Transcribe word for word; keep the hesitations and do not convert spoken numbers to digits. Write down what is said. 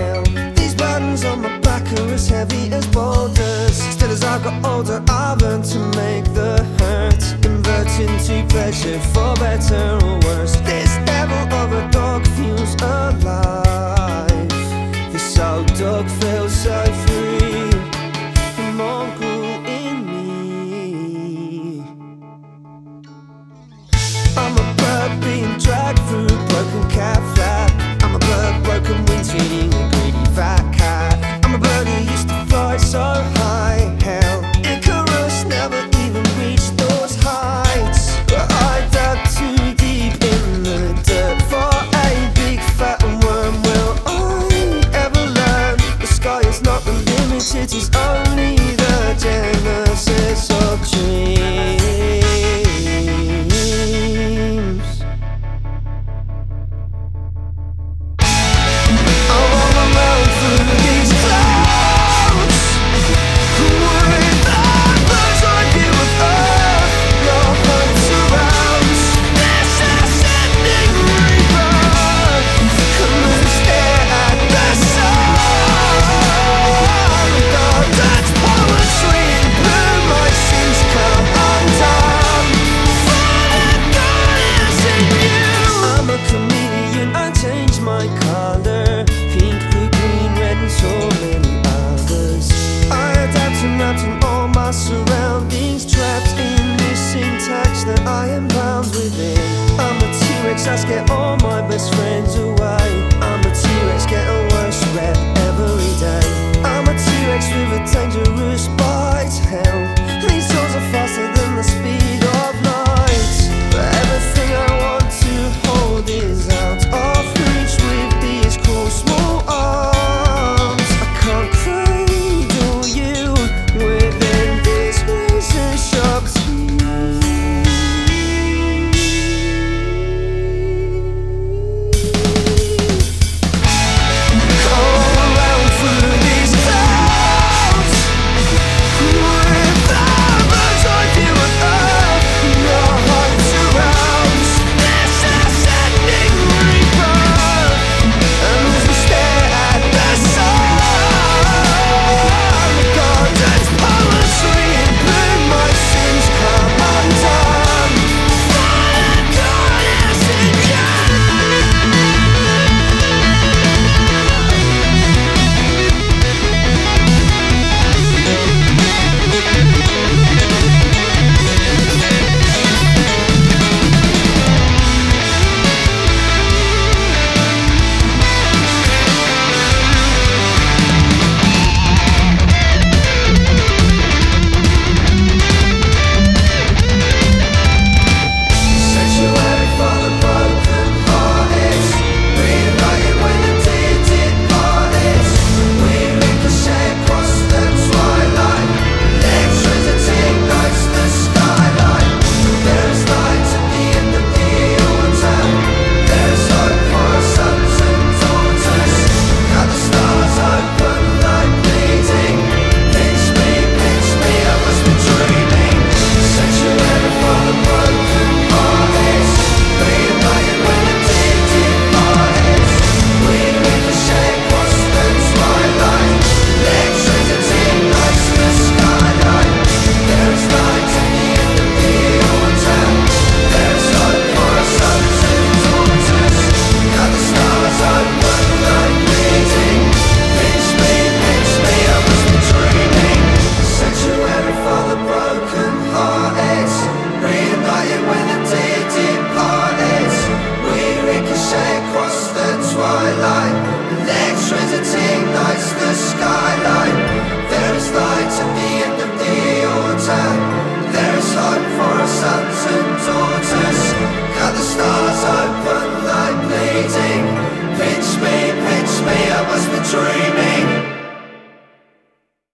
hell. These burdens on my back are as heavy as boulders. Still as I got older I learned to make the hurt convert into pleasure, for better or worse. This devil of a dog feels alive. This old dog feels so free. The mongrel in me. I'm a bird being dragged through a broken cat flap. I'm a bird, broken wings, feeding a greedy fat cat. I'm a bird who used to fly so high. Hell, Icarus never even reached those heights. But I dug too deep in the dirt for a big fat worm. Will I ever learn? The sky is not the limit, it is only the genesis of dreams. My color, pink, blue, green, red, and so many others. I adapt and wrapped in all my surroundings, trapped in this syntax that I am bound within. I'm a T-Rex, I scare all my best